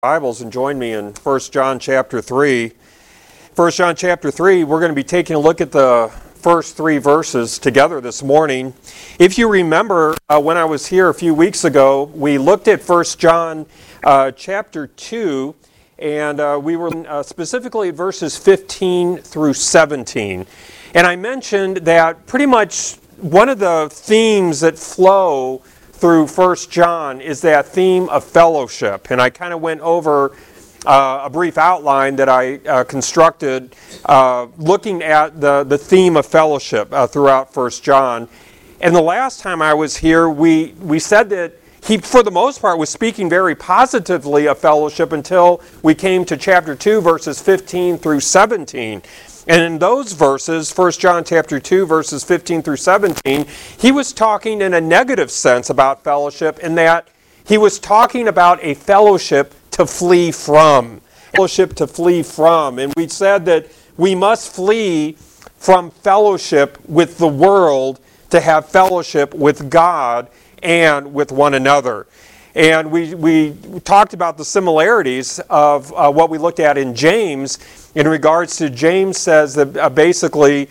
Bibles and join me in 1 John chapter 3. 1 John chapter 3, we're going to be taking a look at the first three verses together this morning. If you remember, when I was here a few weeks ago, we looked at 1 John chapter 2, and we were specifically at verses 15 through 17. And I mentioned that pretty much one of the themes that flow through 1 John is that theme of fellowship. And I kind of went over a brief outline that I constructed looking at the theme of fellowship throughout 1 John. And the last time I was here, we said that he, for the most part, was speaking very positively of fellowship until we came to chapter 2, verses 15 through 17. And in those verses, 1 John chapter 2, verses 15 through 17, he was talking in a negative sense about fellowship in that he was talking about a fellowship to flee from. Fellowship to flee from. And we said that we must flee from fellowship with the world to have fellowship with God and with one another. And we talked about the similarities of what we looked at in James in regards to James says that basically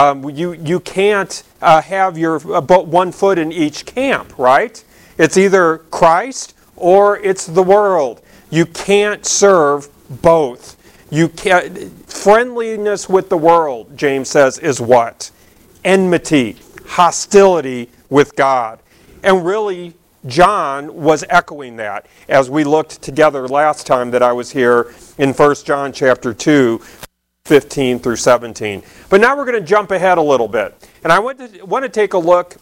you can't have your one foot in each camp, right? It's either Christ or it's the world. You can't serve both. You can't. Friendliness with the world, James says, is what? Enmity, hostility with God. And really, John was echoing that as we looked together last time that I was here in 1 John chapter 2, 15 through 17. But now we're going to jump ahead a little bit. And I want to take a look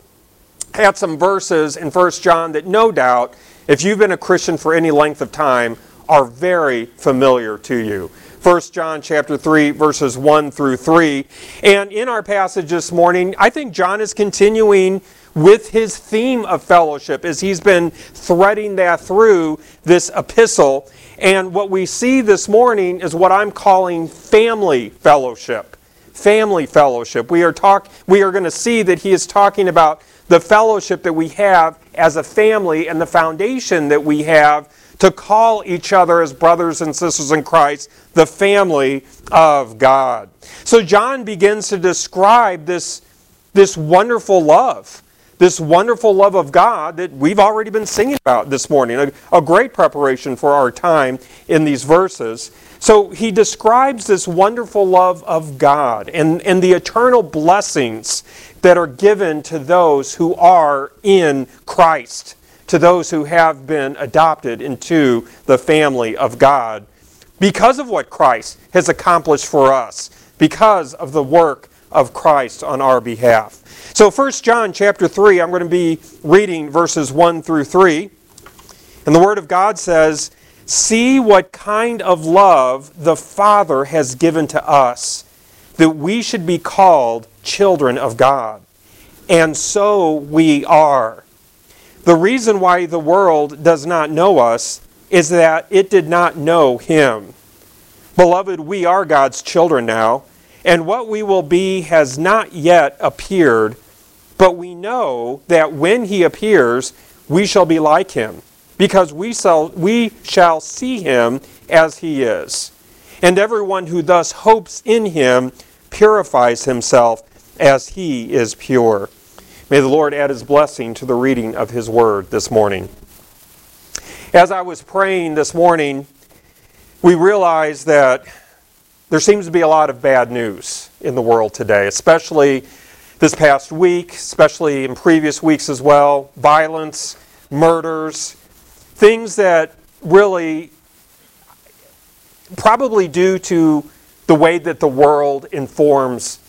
at some verses in 1 John that no doubt, if you've been a Christian for any length of time, are very familiar to you. 1 John chapter 3, verses 1 through 3. And in our passage this morning, I think John is continuing with his theme of fellowship as he's been threading that through this epistle. And what we see this morning is what I'm calling family fellowship. Family fellowship. We are going to see that he is talking about the fellowship that we have as a family and the foundation that we have to call each other as brothers and sisters in Christ, the family of God. So John begins to describe this wonderful love. This wonderful love of God that we've already been singing about this morning. A great preparation for our time in these verses. So he describes this wonderful love of God and the eternal blessings that are given to those who are in Christ, to those who have been adopted into the family of God because of what Christ has accomplished for us, because of the work of Christ on our behalf. So 1 John chapter 3, I'm going to be reading verses 1 through 3. And the Word of God says, "See what kind of love the Father has given to us, that we should be called children of God. And so we are. The reason why the world does not know us is that it did not know Him. Beloved, we are God's children now, and what we will be has not yet appeared, but we know that when He appears, we shall be like Him, because we shall see Him as He is. And everyone who thus hopes in Him purifies himself as He is pure." May the Lord add His blessing to the reading of His Word this morning. As I was praying this morning, we realized that there seems to be a lot of bad news in the world today, especially this past week, especially in previous weeks as well. Violence, murders, things that really, probably due to the way that the world informs,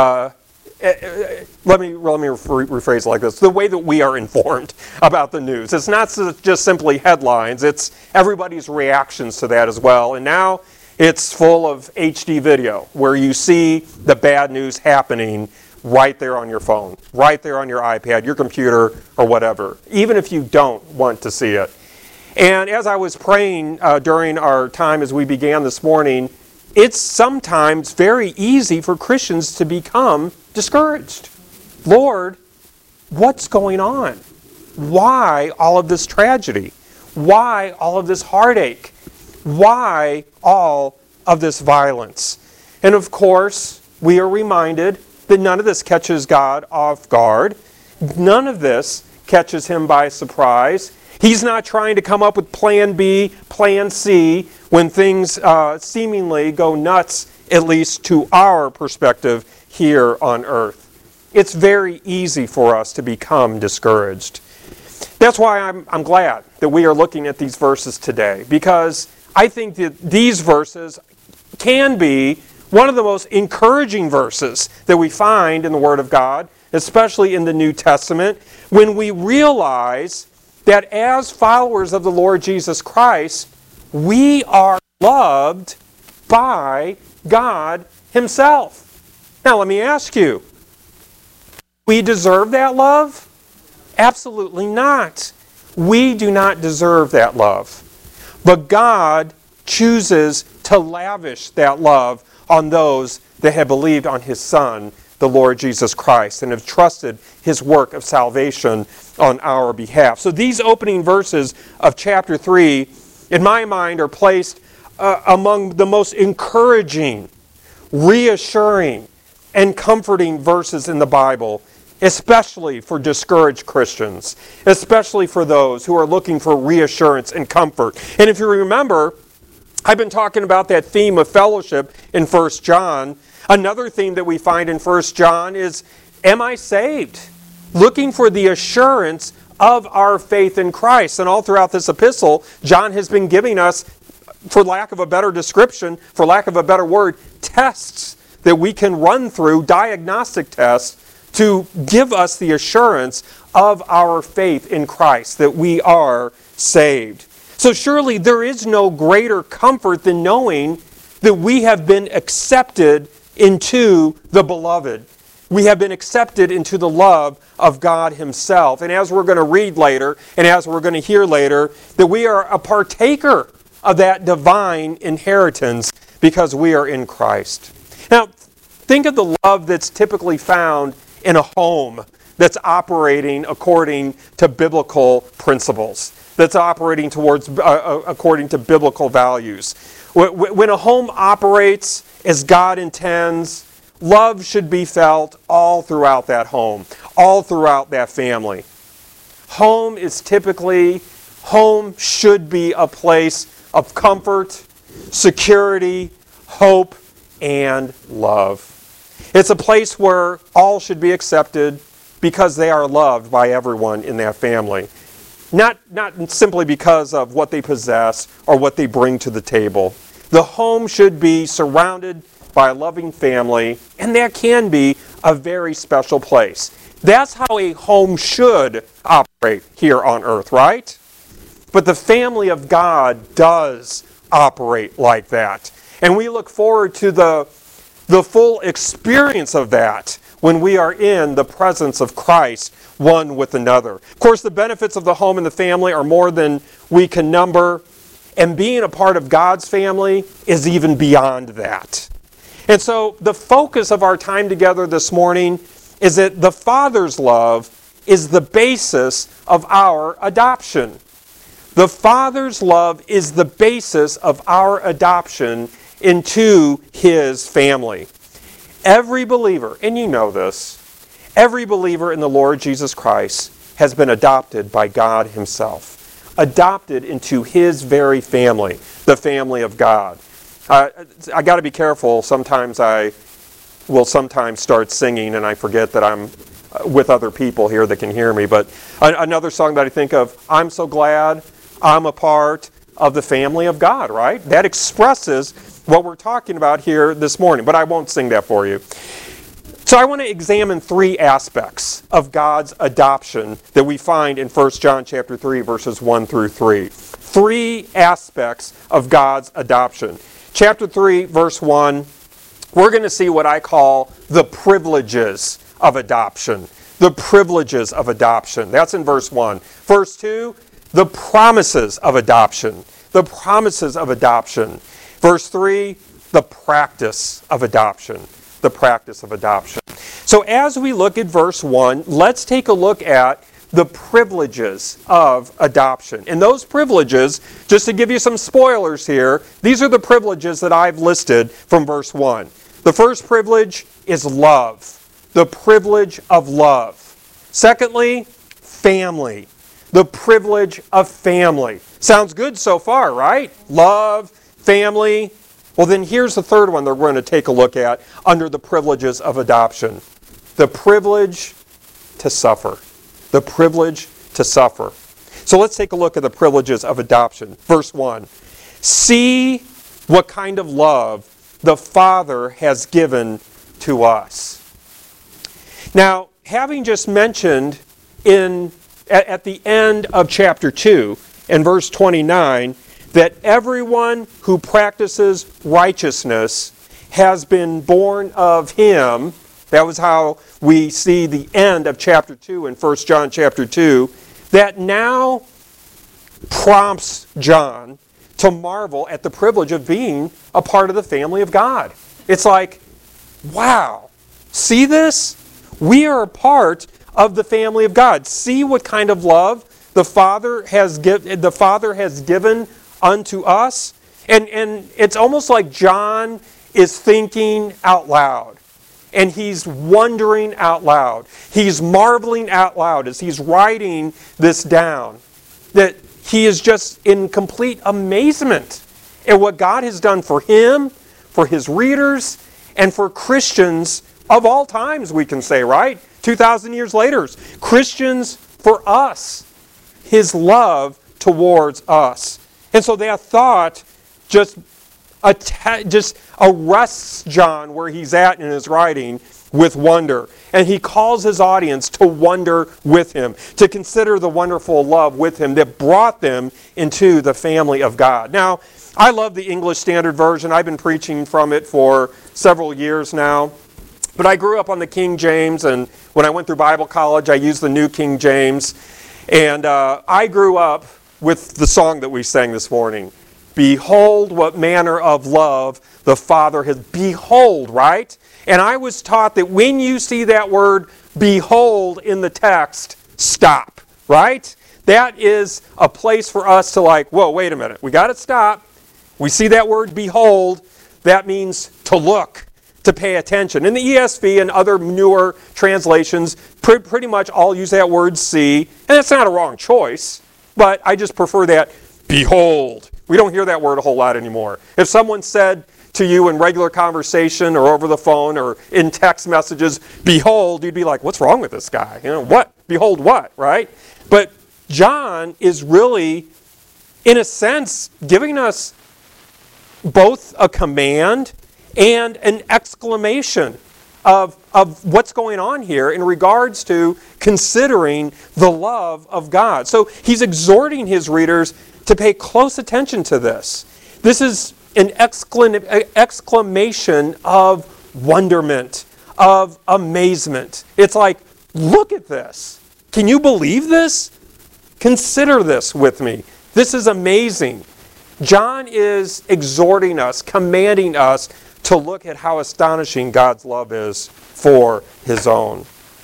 let me rephrase it like this, the way that we are informed about the news. It's not just simply headlines, it's everybody's reactions to that as well. And now it's full of HD video, where you see the bad news happening right there on your phone, right there on your iPad, your computer, or whatever, even if you don't want to see it. And as I was praying during our time as we began this morning, it's sometimes very easy for Christians to become discouraged. Lord, what's going on? Why all of this tragedy? Why all of this heartache? Why all of this violence? And of course, we are reminded that none of this catches God off guard. None of this catches him by surprise. He's not trying to come up with plan B, plan C, when things seemingly go nuts, at least to our perspective here on earth. It's very easy for us to become discouraged. That's why I'm glad that we are looking at these verses today, because I think that these verses can be one of the most encouraging verses that we find in the Word of God, especially in the New Testament, when we realize that as followers of the Lord Jesus Christ, we are loved by God Himself. Now let me ask you, we deserve that love? Absolutely not. We do not deserve that love. But God chooses to lavish that love on those that have believed on His Son, the Lord Jesus Christ, and have trusted His work of salvation on our behalf. So these opening verses of chapter 3, in my mind, are placed among the most encouraging, reassuring, and comforting verses in the Bible, especially for discouraged Christians, especially for those who are looking for reassurance and comfort. And if you remember, I've been talking about that theme of fellowship in 1 John. Another theme that we find in 1 John is, am I saved? Looking for the assurance of our faith in Christ. And all throughout this epistle, John has been giving us, for lack of a better description, for lack of a better word, tests that we can run through, diagnostic tests, to give us the assurance of our faith in Christ, that we are saved. So surely there is no greater comfort than knowing that we have been accepted into the beloved. We have been accepted into the love of God Himself. And as we're going to read later, and as we're going to hear later, that we are a partaker of that divine inheritance because we are in Christ. Now, think of the love that's typically found in a home that's operating according to biblical principles, that's operating according to biblical values. When a home operates as God intends, love should be felt all throughout that home, all throughout that family. Home should be a place of comfort, security, hope, and love. It's a place where all should be accepted because they are loved by everyone in that family. Not simply because of what they possess or what they bring to the table. The home should be surrounded by a loving family, and that can be a very special place. That's how a home should operate here on earth, right? But the family of God does operate like that. And we look forward to the full experience of that when we are in the presence of Christ, one with another. Of course, the benefits of the home and the family are more than we can number, and being a part of God's family is even beyond that. And so the focus of our time together this morning is that the Father's love is the basis of our adoption. The Father's love is the basis of our adoption into His family. Every believer, and you know this, every believer in the Lord Jesus Christ has been adopted by God Himself, adopted into His very family, the family of God. I got to be careful. Sometimes I will start singing and I forget that I'm with other people here that can hear me. But another song that I think of, I'm so glad I'm a part of the family of God, right? That expresses what we're talking about here this morning, but I won't sing that for you. So I want to examine three aspects of God's adoption that we find in 1 John chapter 3, verses 1 through 3. Three aspects of God's adoption. Chapter 3, verse 1, we're going to see what I call the privileges of adoption. The privileges of adoption. That's in verse 1. Verse 2, the promises of adoption. The promises of adoption. Verse 3, the practice of adoption. The practice of adoption. So as we look at verse 1, let's take a look at the privileges of adoption. And those privileges, just to give you some spoilers here, these are the privileges that I've listed from verse 1. The first privilege is love. The privilege of love. Secondly, family. The privilege of family. Sounds good so far, right? Love, family. Well, then here's the third one that we're going to take a look at under the privileges of adoption. The privilege to suffer. The privilege to suffer. So let's take a look at the privileges of adoption. Verse 1. See what kind of love the Father has given to us. Now, having just mentioned at the end of chapter 2, in verse 29, that everyone who practices righteousness has been born of Him. That was how we see the end of chapter 2 in 1 John chapter 2. That now prompts John to marvel at the privilege of being a part of the family of God. It's like, wow, see this? We are a part of the family of God. See what kind of love the Father has given unto us. And it's almost like John is thinking out loud. And he's wondering out loud. He's marveling out loud as he's writing this down. That he is just in complete amazement at what God has done for him, for his readers, and for Christians of all times, we can say, right? 2,000 years later, Christians for us, his love towards us. And so that thought just arrests John where he's at in his writing with wonder. And he calls his audience to wonder with him, to consider the wonderful love with him that brought them into the family of God. Now, I love the English Standard Version. I've been preaching from it for several years now. But I grew up on the King James, and when I went through Bible college, I used the New King James. And I grew up with the song that we sang this morning. Behold what manner of love the Father has. Behold, right? And I was taught that when you see that word behold in the text, stop, right? That is a place for us to like, whoa, wait a minute. We got to stop. We see that word behold. That means to look, to pay attention. In the ESV and other newer translations, pretty much all use that word see. And that's not a wrong choice, but I just prefer that behold. We don't hear that word a whole lot anymore. If someone said to you in regular conversation or over the phone or in text messages, behold, you'd be like, what's wrong with this guy? You know, what? Behold what, right? But John is really, in a sense, giving us both a command and an exclamation of what's going on here in regards to considering the love of God. So he's exhorting his readers to pay close attention to this. This is an exclamation of wonderment, of amazement. It's like, look at this. Can you believe this? Consider this with me. This is amazing. John is exhorting us, commanding us to look at how astonishing God's love is for his own.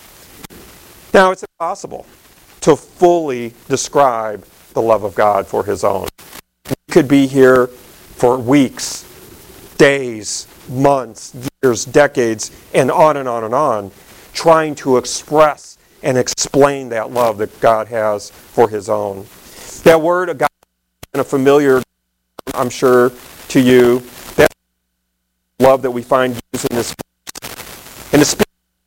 Now, it's impossible to fully describe the love of God for his own. We could be here for weeks, days, months, years, decades, and on and on and on, trying to express and explain that love that God has for his own. That word, agape, is a familiar, I'm sure, to you. That love that we find used in this verse. And the spirit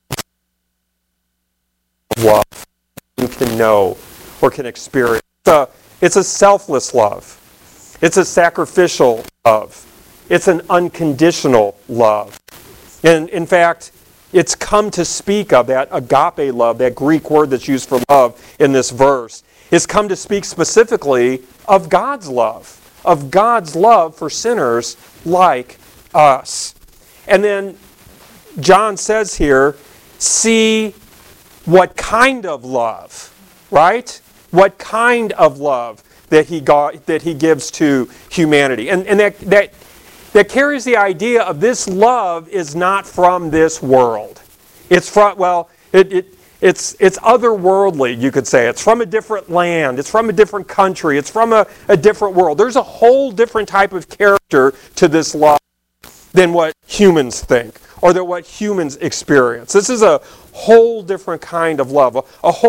of love you can know or can experience. It's a selfless love. It's a sacrificial love. It's an unconditional love. And in fact, it's come to speak of that agape love, that Greek word that's used for love in this verse. It's come to speak specifically of God's love for sinners like us. And then John says here, see what kind of love, right? What kind of love that he gives to humanity. And that carries the idea of this love is not from this world. It's from, well, It's otherworldly, you could say. It's from a different land. It's from a different country. It's from a different world. There's a whole different type of character to this love than what humans think or than what humans experience. This is a whole different kind of love,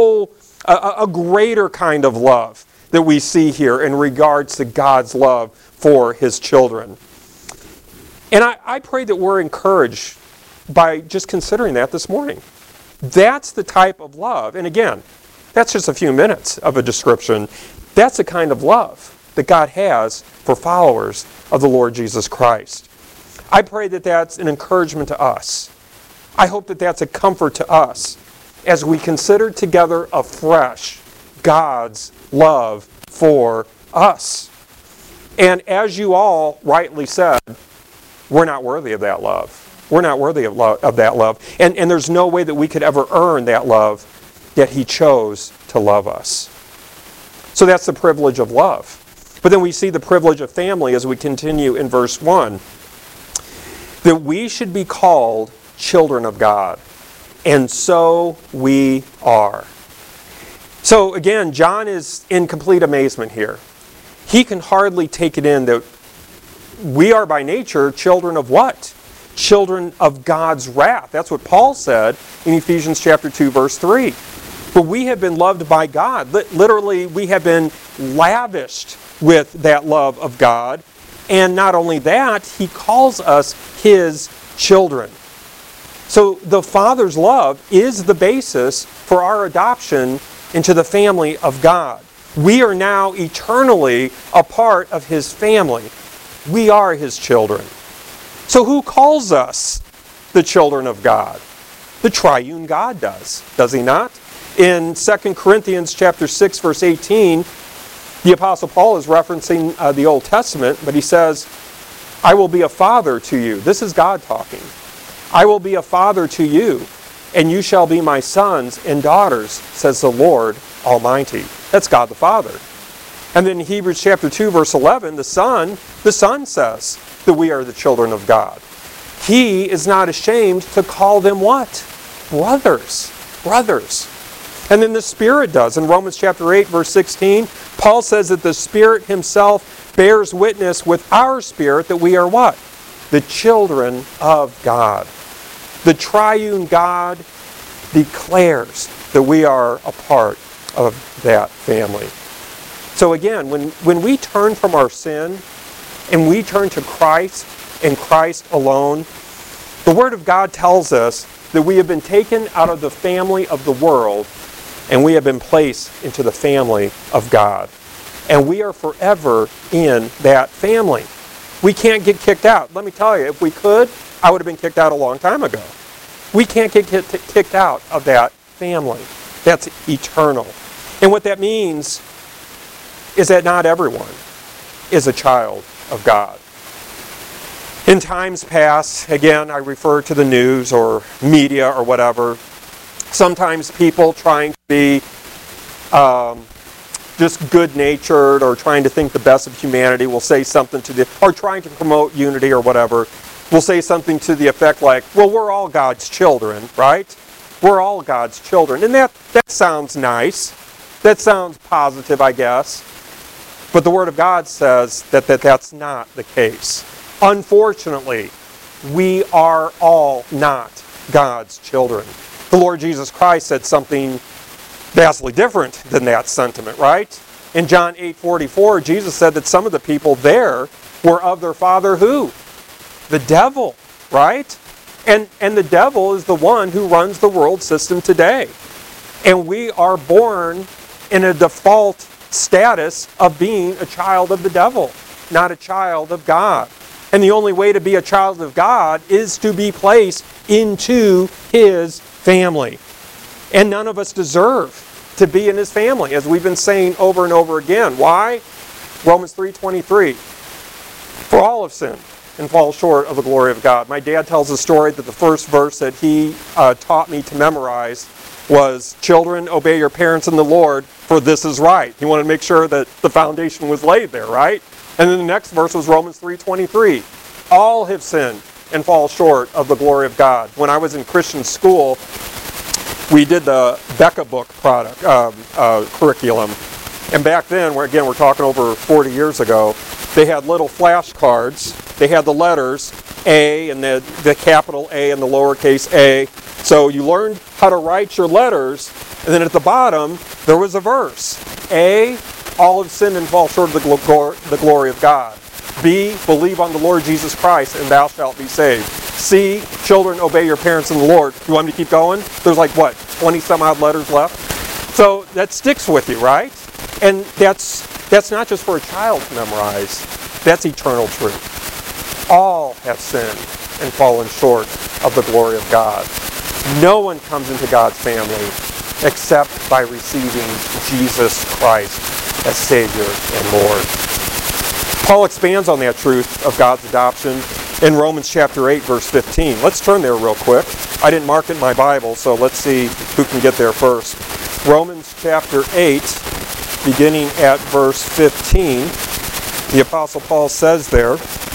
a greater kind of love that we see here in regards to God's love for His children. And I pray that we're encouraged by just considering that this morning. That's the type of love. And again, that's just a few minutes of a description. That's the kind of love that God has for followers of the Lord Jesus Christ. I pray that that's an encouragement to us. I hope that that's a comfort to us as we consider together afresh God's love for us. And as you all rightly said, we're not worthy of that love. We're not worthy of that love. And there's no way that we could ever earn that love, yet He chose to love us. So that's the privilege of love. But then we see the privilege of family as we continue in verse 1. That we should be called children of God. And so we are. So again, John is in complete amazement here. He can hardly take it in that we are by nature children of what? Children of God's wrath. That's what Paul said in Ephesians chapter 2, verse 3. But we have been loved by God. Literally, we have been lavished with that love of God. And not only that, He calls us His children. So the Father's love is the basis for our adoption into the family of God. We are now eternally a part of His family. We are His children. So who calls us the children of God? The triune God does He not? In 2 Corinthians chapter 6, verse 18, the Apostle Paul is referencing the Old Testament, but he says, I will be a father to you. This is God talking. I will be a father to you, and you shall be my sons and daughters, says the Lord Almighty. That's God the Father. And then in Hebrews chapter 2, verse 11, the Son says that we are the children of God. He is not ashamed to call them what? Brothers. Brothers. And then the Spirit does. In Romans chapter 8, verse 16, Paul says that the Spirit Himself bears witness with our spirit that we are what? The children of God. The triune God declares that we are a part of that family. So again, when we turn from our sin and we turn to Christ and Christ alone, the Word of God tells us that we have been taken out of the family of the world and we have been placed into the family of God. And we are forever in that family. We can't get kicked out. Let me tell you, if we could, I would have been kicked out a long time ago. We can't get kicked out of that family. That's eternal. And what that means is that not everyone is a child of God. In times past, again, I refer to the news or media or whatever, sometimes people trying to be just good-natured or trying to think the best of humanity will say something or trying to promote unity or whatever, will say something to the effect like, well, we're all God's children, right? We're all God's children. And that sounds nice. That sounds positive, I guess. But the Word of God says that that's not the case. Unfortunately, we are all not God's children. The Lord Jesus Christ said something vastly different than that sentiment, right? In John 8:44, Jesus said that some of the people there were of their father who? The devil, right? And the devil is the one who runs the world system today. And we are born in a default status of being a child of the devil, not a child of God. And the only way to be a child of God is to be placed into His family. And none of us deserve to be in His family, as we've been saying over and over again. Why? Romans 3:23. For all have sinned and fall short of the glory of God. My dad tells a story that the first verse that he taught me to memorize was, children, obey your parents in the Lord, for this is right. He wanted to make sure that the foundation was laid there, right? And then the next verse was Romans 3:23. All have sinned and fall short of the glory of God. When I was in Christian school, we did the Becca book curriculum. And back then, we're talking over 40 years ago, they had little flashcards. They had the letters A and the capital A and the lowercase a. So you learned how to write your letters, and then at the bottom, there was a verse. A, all have sinned and fall short of the glory of God. B, believe on the Lord Jesus Christ, and thou shalt be saved. C, children, obey your parents in the Lord. You want me to keep going? There's 20 some odd letters left. So that sticks with you, right? And that's not just for a child to memorize. That's eternal truth. All have sinned and fallen short of the glory of God. No one comes into God's family except by receiving Jesus Christ as Savior and Lord. Paul expands on that truth of God's adoption in Romans chapter 8, verse 15. Let's turn there real quick. I didn't mark it in my Bible, so let's see who can get there first. Romans chapter 8, beginning at verse 15, the Apostle Paul says there,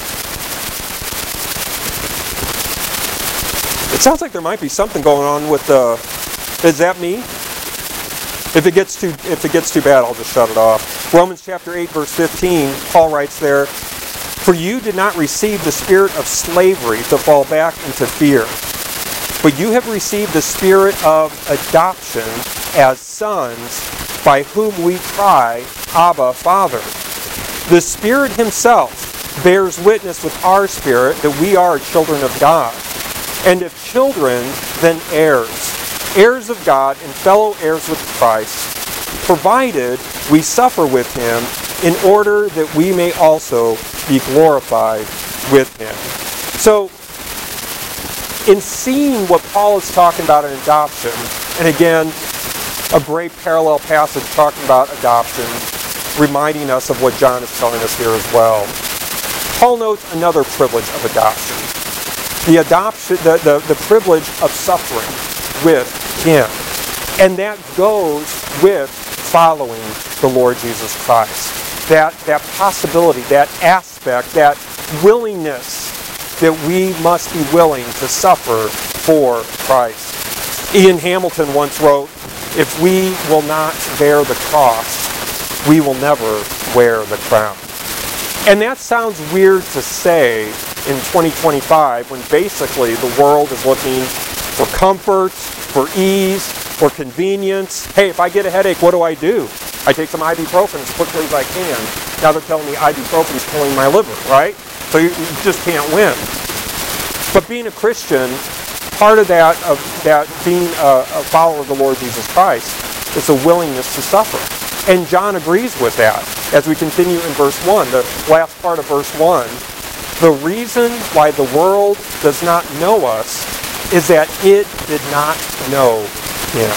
it sounds like there might be something going on with is that me? If it gets too bad, I'll just shut it off. Romans chapter 8, verse 15, Paul writes there, "For you did not receive the spirit of slavery to fall back into fear, but you have received the spirit of adoption as sons, by whom we cry, Abba, Father. The Spirit Himself bears witness with our spirit that we are children of God. And if children, then heirs, heirs of God and fellow heirs with Christ, provided we suffer with Him, in order that we may also be glorified with Him." So, in seeing what Paul is talking about in adoption, and again, a great parallel passage talking about adoption, reminding us of what John is telling us here as well. Paul notes another privilege of adoption. The privilege of suffering with Him. And that goes with following the Lord Jesus Christ. That possibility, that aspect, that willingness that we must be willing to suffer for Christ. Ian Hamilton once wrote, "If we will not bear the cross, we will never wear the crown." And that sounds weird to say in 2025 when basically the world is looking for comfort, for ease, for convenience. Hey, if I get a headache, what do? I take some ibuprofen as quickly as I can. Now they're telling me ibuprofen is killing my liver, right? So you just can't win. But being a Christian, part of that being a follower of the Lord Jesus Christ is a willingness to suffer. And John agrees with that as we continue in verse 1, the last part of verse 1. The reason why the world does not know us is that it did not know Him.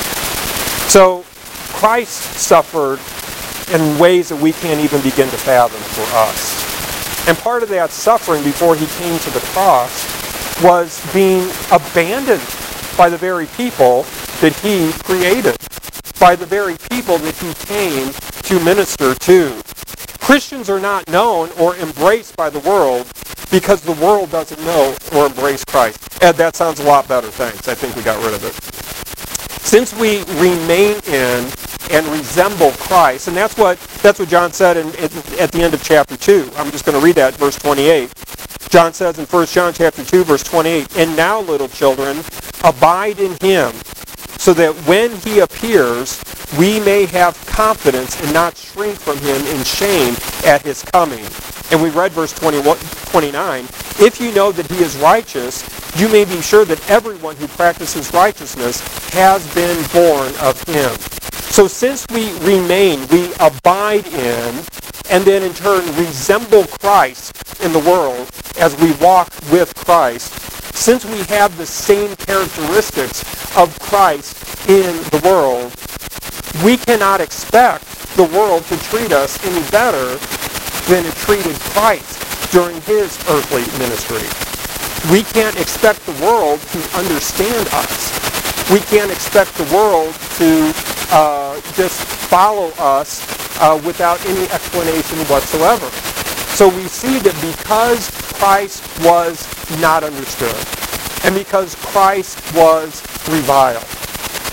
So Christ suffered in ways that we can't even begin to fathom for us. And part of that suffering before He came to the cross was being abandoned by the very people that He created, by the very people that He came to minister to. Christians are not known or embraced by the world because the world doesn't know or embrace Christ. Ed, that sounds a lot better, thanks. I think we got rid of it. Since we remain in and resemble Christ, and that's what John said at the end of chapter 2. I'm just going to read that, verse 28. John says in 1 John chapter 2, verse 28, "And now, little children, abide in Him, so that when He appears, we may have confidence and not shrink from Him in shame at His coming." And we read verse 29, "If you know that He is righteous, you may be sure that everyone who practices righteousness has been born of Him." So since we remain, we abide in, and then in turn resemble Christ in the world as we walk with Christ, since we have the same characteristics of Christ in the world, we cannot expect the world to treat us any better than it treated Christ during His earthly ministry. We can't expect the world to understand us. We can't expect the world to just follow us without any explanation whatsoever. So we see that because Christ was not understood, and because Christ was reviled,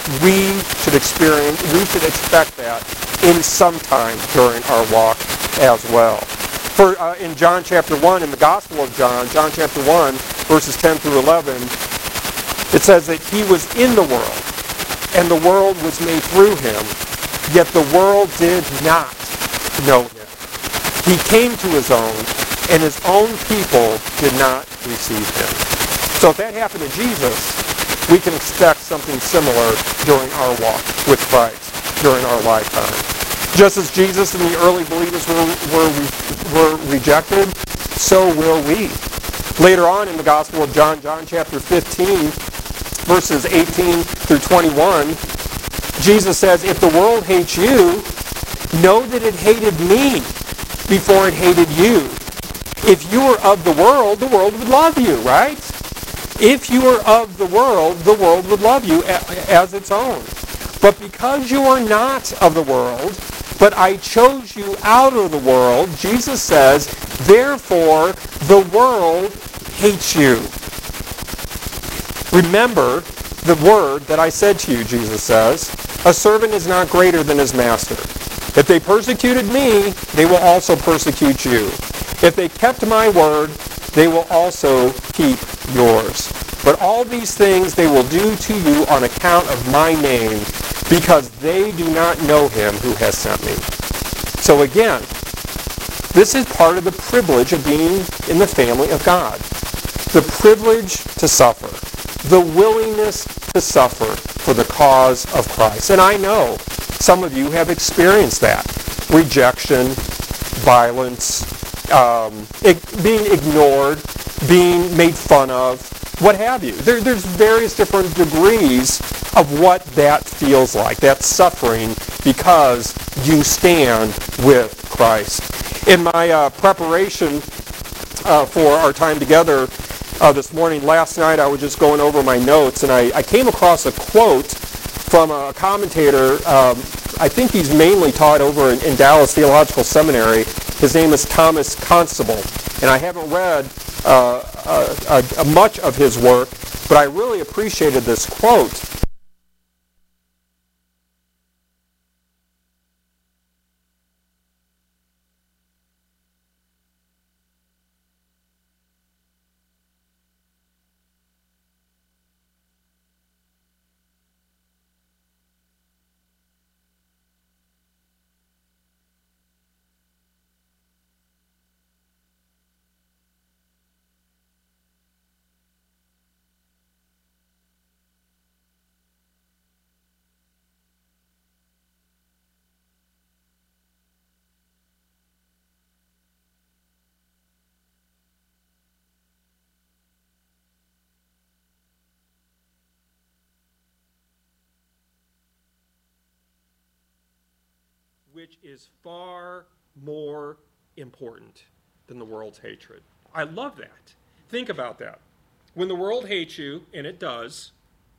we should expect that in some time during our walk as well. In John chapter 1, in the Gospel of John, John chapter 1, verses 10 through 11, it says that he was in the world, and the world was made through him, yet the world did not know him. He came to his own, and his own people did not receive him. So if that happened to Jesus, we can expect something similar during our walk with Christ, during our lifetime. Just as Jesus and the early believers were rejected, so will we. Later on in the Gospel of John, John chapter 15, verses 18 through 21, Jesus says, if the world hates you, know that it hated me before it hated you. If you were of the world would love you, right? If you were of the world would love you as its own. But because you are not of the world, but I chose you out of the world, Jesus says, therefore the world hates you. Remember the word that I said to you, Jesus says, a servant is not greater than his master. If they persecuted me, they will also persecute you. If they kept my word, they will also keep yours. But all these things they will do to you on account of my name, because they do not know him who has sent me. So again, this is part of the privilege of being in the family of God. The privilege to suffer. The willingness to suffer for the cause of Christ. And I know some of you have experienced that. Rejection, violence, being ignored, being made fun of, what have you. There's various different degrees of what that feels like, that suffering because you stand with Christ. In my preparation for our time together this morning, last night I was just going over my notes and I came across a quote from a commentator. I think he's mainly taught over in Dallas Theological Seminary. His name is Thomas Constable. And I haven't read much of his work, but I really appreciated this quote. Which is far more important than the world's hatred. I love that. Think about that. When the world hates you, and it does,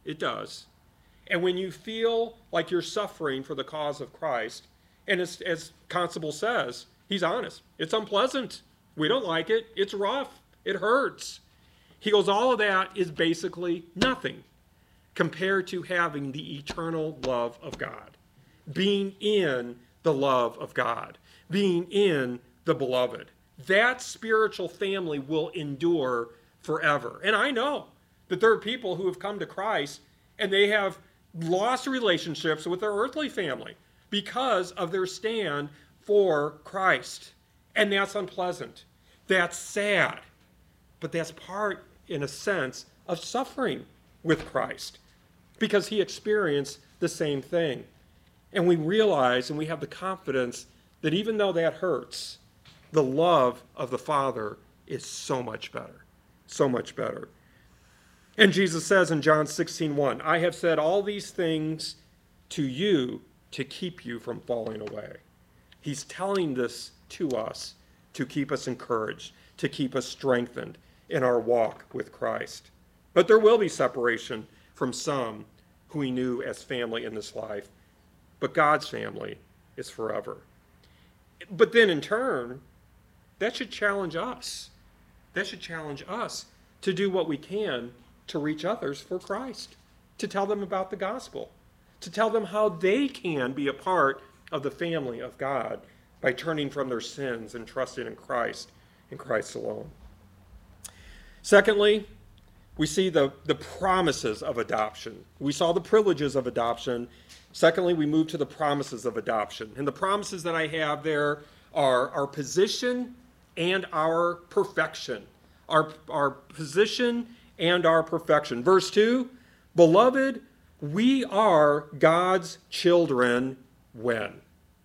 and when you feel like you're suffering for the cause of Christ, and as Constable says, he's honest, it's unpleasant. We don't like it. It's rough. It hurts. He goes, all of that is basically nothing compared to having the eternal love of God, being in the love of God, being in the beloved. That spiritual family will endure forever. And I know that there are people who have come to Christ and they have lost relationships with their earthly family because of their stand for Christ. And that's unpleasant. That's sad. But that's part, in a sense, of suffering with Christ because he experienced the same thing. And we realize and we have the confidence that even though that hurts, the love of the Father is so much better. So much better. And Jesus says in John 16:1, I have said all these things to you to keep you from falling away. He's telling this to us to keep us encouraged, to keep us strengthened in our walk with Christ. But there will be separation from some who he knew as family in this life. But God's family is forever. But then in turn, that should challenge us. That should challenge us to do what we can to reach others for Christ, to tell them about the gospel, to tell them how they can be a part of the family of God by turning from their sins and trusting in Christ alone. Secondly, we see the promises of adoption. We saw the privileges of adoption. Secondly, we move to the promises of adoption. And the promises that I have there are our position and our perfection. Our position and our perfection. Verse 2, beloved, we are God's children when?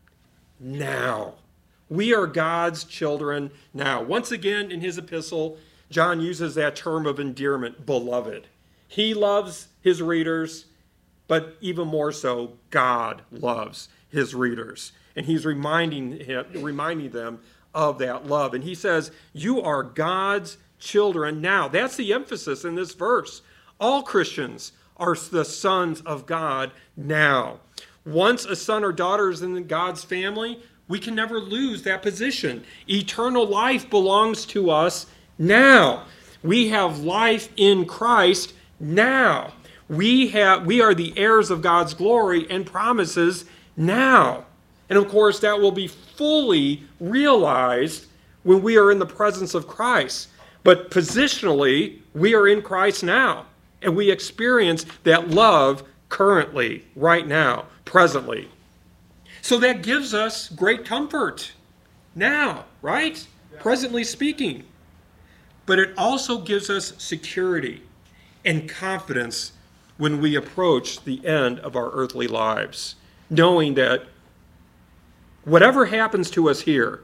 Now. We are God's children now. Once again, in his epistle, John uses that term of endearment, beloved. He loves his readers, but even more so, God loves his readers. And he's reminding them of that love. And he says, you are God's children now. That's the emphasis in this verse. All Christians are the sons of God now. Once a son or daughter is in God's family, we can never lose that position. Eternal life belongs to us now. We have life in Christ now. We are the heirs of God's glory and promises now. And of course, that will be fully realized when we are in the presence of Christ. But positionally, we are in Christ now. And we experience that love currently, right now, presently. So that gives us great comfort now, right? Yeah. Presently speaking. But it also gives us security and confidence when we approach the end of our earthly lives, knowing that whatever happens to us here,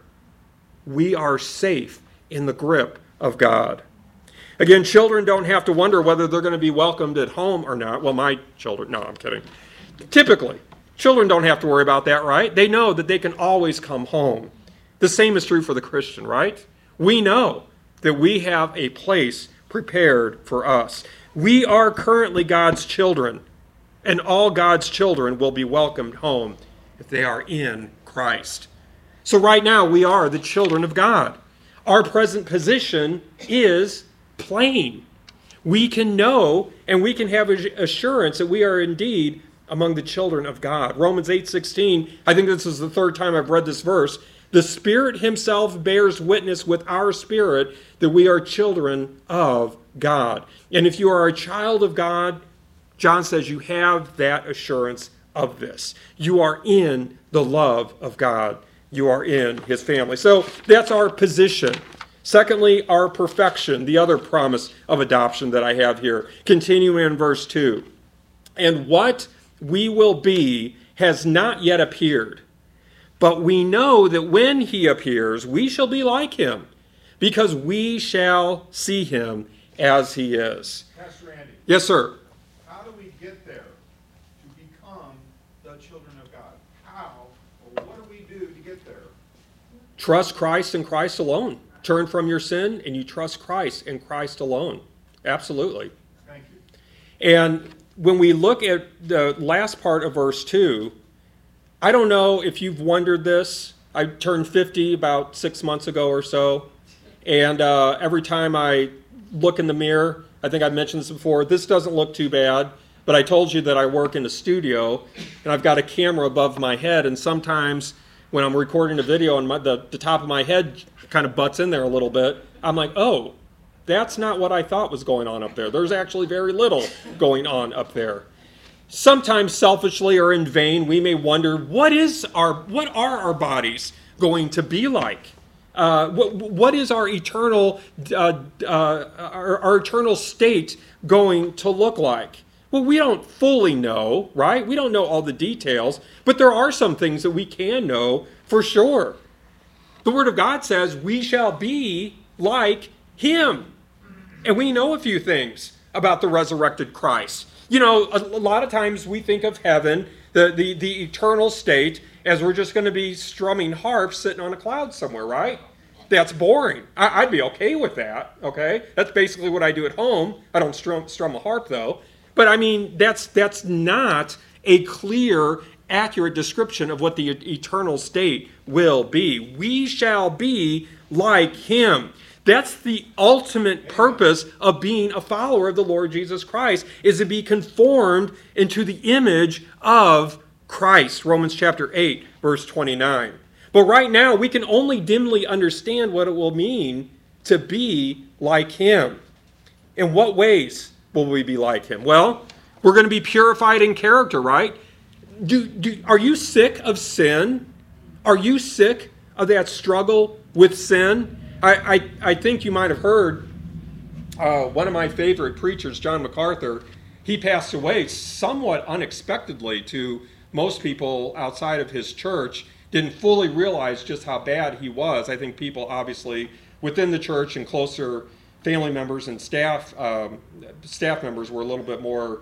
we are safe in the grip of God. Again, children don't have to wonder whether they're going to be welcomed at home or not. Well, my children, no, I'm kidding. Typically, children don't have to worry about that, right? They know that they can always come home. The same is true for the Christian, right? We know that we have a place prepared for us. We are currently God's children, and all God's children will be welcomed home if they are in Christ. So right now, we are the children of God. Our present position is plain. We can know and we can have assurance that we are indeed among the children of God. Romans 8:16, I think this is the third time I've read this verse. The Spirit himself bears witness with our spirit that we are children of God. And if you are a child of God, John says you have that assurance of this. You are in the love of God. You are in his family. So that's our position. Secondly, our perfection, the other promise of adoption that I have here. Continuing in verse 2. And what we will be has not yet appeared. But we know that when he appears, we shall be like him, because we shall see him as he is. Pastor Andy. Yes, sir. How do we get there to become the children of God? How, or what do we do to get there? Trust Christ and Christ alone. Turn from your sin and you trust Christ and Christ alone. Absolutely. Thank you. And when we look at the last part of verse 2, I don't know if you've wondered this. I turned 50 about 6 months ago or so. And every time I look in the mirror, I think I've mentioned this before, this doesn't look too bad. But I told you that I work in a studio, and I've got a camera above my head. And sometimes when I'm recording a video and the top of my head kind of butts in there a little bit, I'm like, oh, that's not what I thought was going on up there. There's actually very little going on up there. Sometimes selfishly or in vain, we may wonder, what are our bodies going to be like? What is our eternal state going to look like? Well, we don't fully know, right? We don't know all the details, but there are some things that we can know for sure. The Word of God says we shall be like him. And we know a few things about the resurrected Christ. You know, a lot of times we think of heaven, the eternal state, as we're just going to be strumming harps sitting on a cloud somewhere, right? That's boring. I'd be okay with that, okay? That's basically what I do at home. I don't strum a harp, though. But I mean, that's not a clear, accurate description of what the eternal state will be. We shall be like him. That's the ultimate purpose of being a follower of the Lord Jesus Christ, is to be conformed into the image of Christ. Romans chapter 8, verse 29. But right now, we can only dimly understand what it will mean to be like him. In what ways will we be like him? Well, we're going to be purified in character, right? Are you sick of sin? Are you sick of that struggle with sin? I think you might have heard one of my favorite preachers, John MacArthur. He passed away somewhat unexpectedly to most people outside of his church. Didn't fully realize just how bad he was. I think people obviously within the church and closer family members and staff members were a little bit more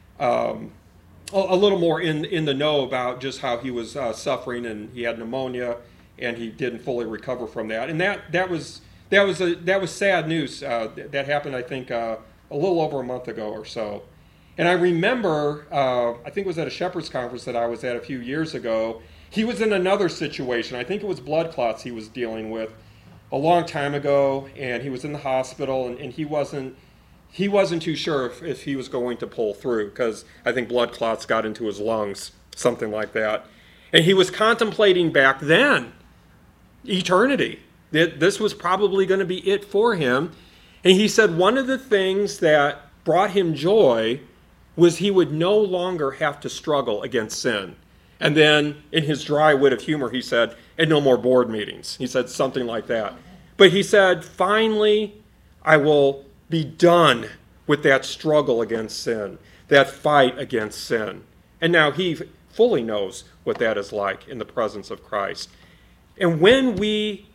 in the know about just how he was suffering, and he had pneumonia, and he didn't fully recover from that. And that was sad news. That happened, I think, a little over a month ago or so. And I remember, I think it was at a shepherd's conference that I was at a few years ago. He was in another situation. I think it was blood clots he was dealing with a long time ago, and he was in the hospital, and he wasn't too sure if he was going to pull through, because I think blood clots got into his lungs, something like that. And he was contemplating back then eternity. This was probably going to be it for him. And he said one of the things that brought him joy was he would no longer have to struggle against sin. And then in his dry wit of humor, he said, and no more board meetings. He said something like that. But he said, finally, I will be done with that struggle against sin, that fight against sin. And now he fully knows what that is like in the presence of Christ. And when we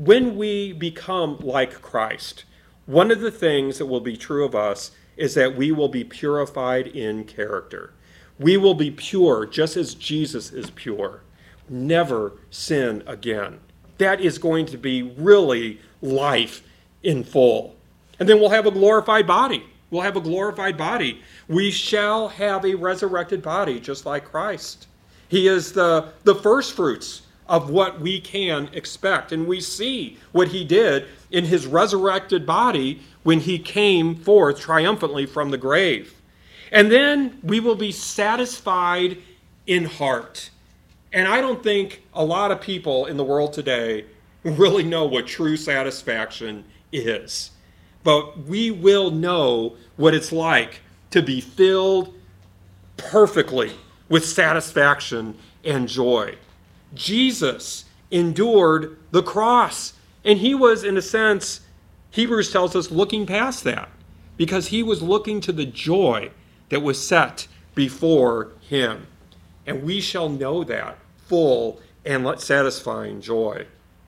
become like Christ, one of the things that will be true of us is that we will be purified in character. We will be pure just as Jesus is pure. Never sin again. That is going to be really life in full. And then we'll have a glorified body. We'll have a glorified body. We shall have a resurrected body just like Christ. He is the first fruits of what we can expect. And we see what he did in his resurrected body when he came forth triumphantly from the grave. And then we will be satisfied in heart. And I don't think a lot of people in the world today really know what true satisfaction is. But we will know what it's like to be filled perfectly with satisfaction and joy. Jesus endured the cross. And he was, in a sense, Hebrews tells us, looking past that. Because he was looking to the joy that was set before him. And we shall know that full and satisfying joy.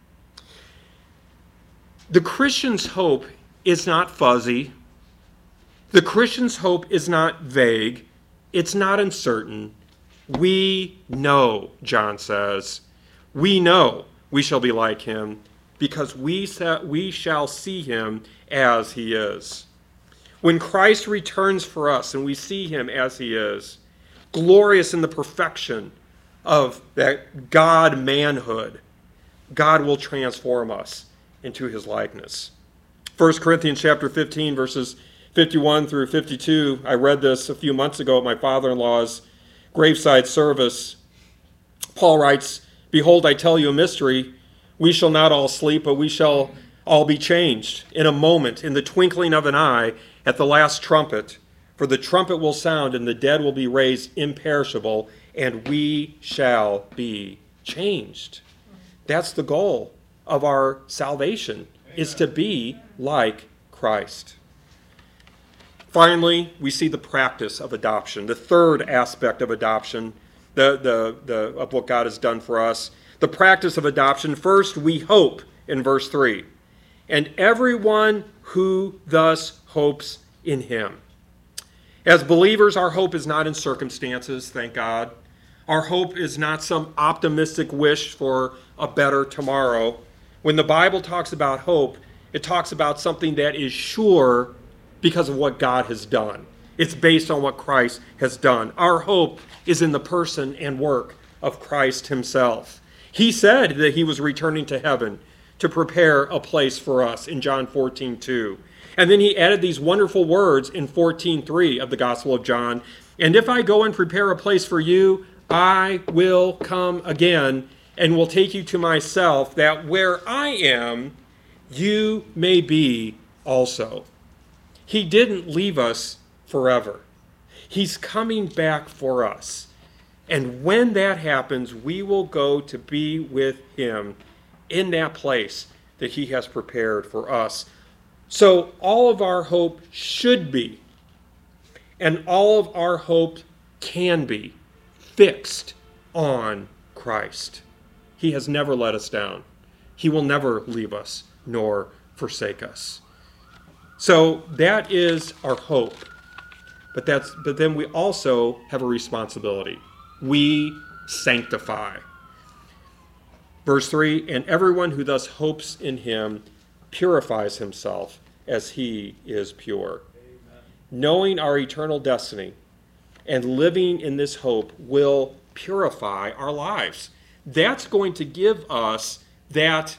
The Christian's hope is not fuzzy. The Christian's hope is not vague. It's not uncertain. We know, John says, we know we shall be like him because we shall see him as he is. When Christ returns for us and we see him as he is, glorious in the perfection of that God-manhood, God will transform us into his likeness. 1 Corinthians chapter 15, verses 51 through 52. I read this a few months ago at my father-in-law's graveside service. Paul writes, "Behold, I tell you a mystery. We shall not all sleep, but we shall all be changed in a moment, in the twinkling of an eye, at the last trumpet. For the trumpet will sound, and the dead will be raised imperishable, and we shall be changed." That's the goal of our salvation, is to be like Christ. Finally, we see the practice of adoption, the third aspect of adoption, of what God has done for us. The practice of adoption. First, we hope in verse 3. And everyone who thus hopes in him. As believers, our hope is not in circumstances, thank God. Our hope is not some optimistic wish for a better tomorrow. When the Bible talks about hope, it talks about something that is sure because of what God has done. It's based on what Christ has done. Our hope is in the person and work of Christ himself. He said that he was returning to heaven to prepare a place for us in John 14:2. And then he added these wonderful words in 14:3 of the Gospel of John. And if I go and prepare a place for you, I will come again and will take you to myself, that where I am, you may be also. He didn't leave us forever. He's coming back for us. And when that happens, we will go to be with him in that place that he has prepared for us. So all of our hope should be, and all of our hope can be, fixed on Christ. He has never let us down. He will never leave us nor forsake us. So that is our hope. But then we also have a responsibility. We sanctify. Verse 3, and everyone who thus hopes in him purifies himself as he is pure. Amen. Knowing our eternal destiny and living in this hope will purify our lives. That's going to give us that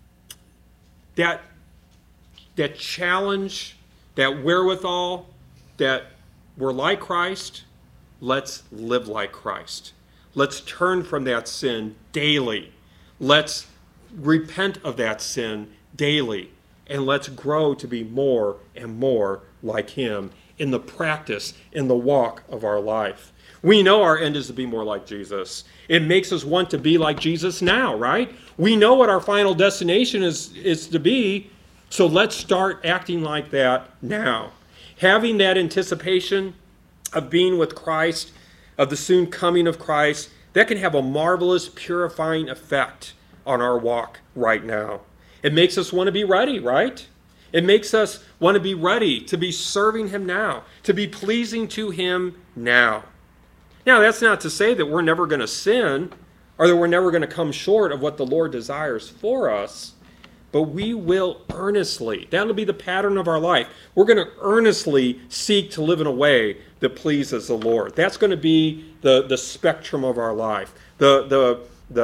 challenge, that wherewithal, that we're like Christ. Let's live like Christ. Let's turn from that sin daily. Let's repent of that sin daily. And let's grow to be more and more like him in the practice, in the walk of our life. We know our end is to be more like Jesus. It makes us want to be like Jesus now, right? We know what our final destination is to be, so let's start acting like that now. Having that anticipation of being with Christ, of the soon coming of Christ, that can have a marvelous purifying effect on our walk right now. It makes us want to be ready, right? It makes us want to be ready to be serving him now, to be pleasing to him now. Now, that's not to say that we're never going to sin or that we're never going to come short of what the Lord desires for us, but we will earnestly, that'll be the pattern of our life. We're going to earnestly seek to live in a way that pleases the Lord. That's going to be the spectrum of our life. The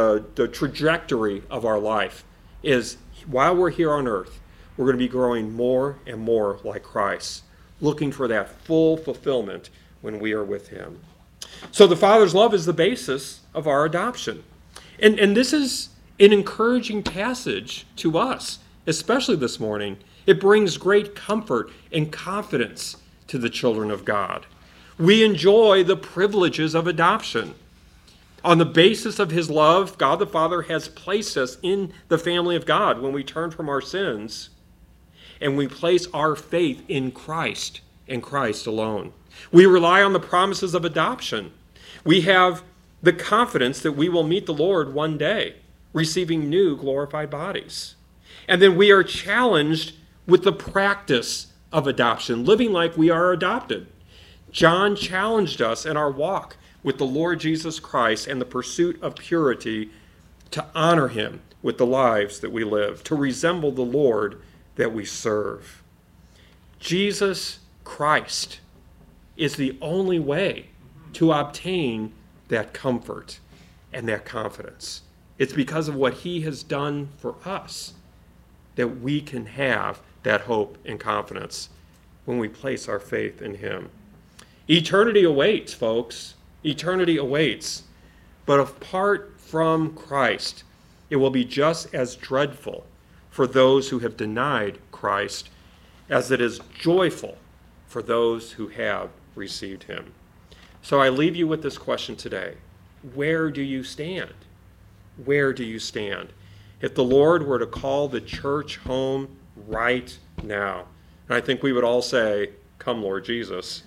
trajectory of our life is, while we're here on earth, we're going to be growing more and more like Christ, looking for that full fulfillment when we are with him. So the Father's love is the basis of our adoption. And this is an encouraging passage to us, especially this morning. It brings great comfort and confidence to the children of God. We enjoy the privileges of adoption. On the basis of his love, God the Father has placed us in the family of God when we turn from our sins and we place our faith in Christ and Christ alone. We rely on the promises of adoption. We have the confidence that we will meet the Lord one day, receiving new glorified bodies. And then we are challenged with the practice of adoption, living like we are adopted. John challenged us in our walk with the Lord Jesus Christ and the pursuit of purity to honor him with the lives that we live, to resemble the Lord that we serve. Jesus Christ is the only way to obtain that comfort and that confidence. It's because of what he has done for us that we can have that hope and confidence when we place our faith in him. Eternity awaits, folks. Eternity awaits. But apart from Christ, it will be just as dreadful for those who have denied Christ as it is joyful for those who have received him. So I leave you with this question today. Where do you stand? Where do you stand? If the Lord were to call the church home right now, and I think we would all say, "Come, Lord Jesus,"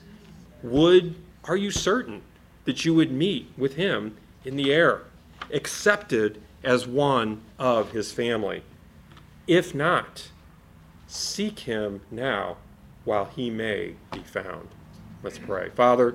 are you certain that you would meet with him in the air, accepted as one of his family? If not, seek him now while he may be found. Let's pray. Father,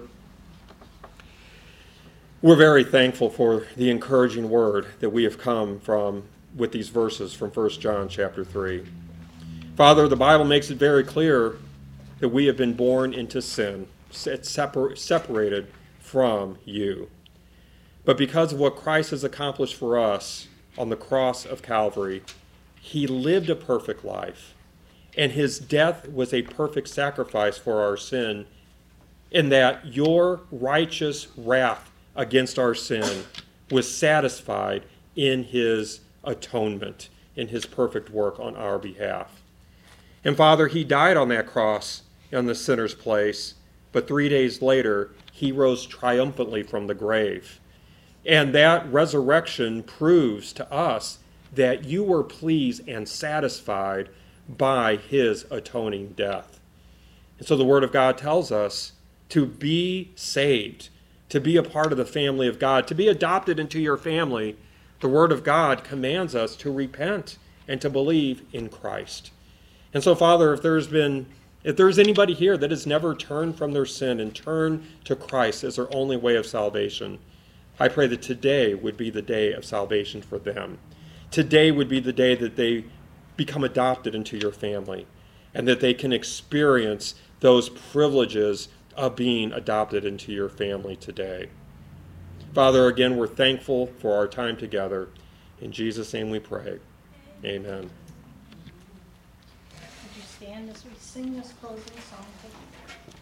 we're very thankful for the encouraging word that we have come from with these verses from 1 John chapter 3. Father, the Bible makes it very clear that we have been born into sin, separated from you. But because of what Christ has accomplished for us on the cross of Calvary, he lived a perfect life, and his death was a perfect sacrifice for our sin, in that your righteous wrath against our sin was satisfied in his atonement, in his perfect work on our behalf. And Father, he died on that cross in the sinner's place, but 3 days later, he rose triumphantly from the grave. And that resurrection proves to us that you were pleased and satisfied by his atoning death. And so the Word of God tells us to be saved, to be a part of the family of God, to be adopted into your family. The Word of God commands us to repent and to believe in Christ. And so, Father, if there's anybody here that has never turned from their sin and turned to Christ as their only way of salvation, I pray that today would be the day of salvation for them. Today would be the day that they become adopted into your family and that they can experience those privileges of being adopted into your family today. Father, again, we're thankful for our time together. In Jesus' name we pray. Amen. Would you stand as we sing this closing song together?